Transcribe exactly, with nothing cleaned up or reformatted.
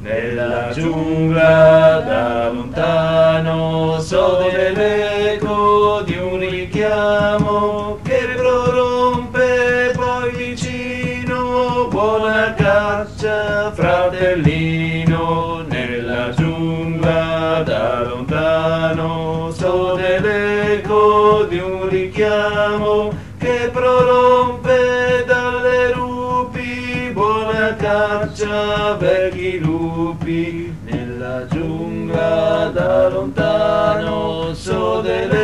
Nella giungla da lontano sode l'eco di un richiamo che prorompe poi vicino. Buona caccia, fratellino, nella giungla da lontano sode l'eco di un richiamo che prorompe dalle rupi. Buona caccia, vecchi lupi, nella giungla da lontano sode l'eco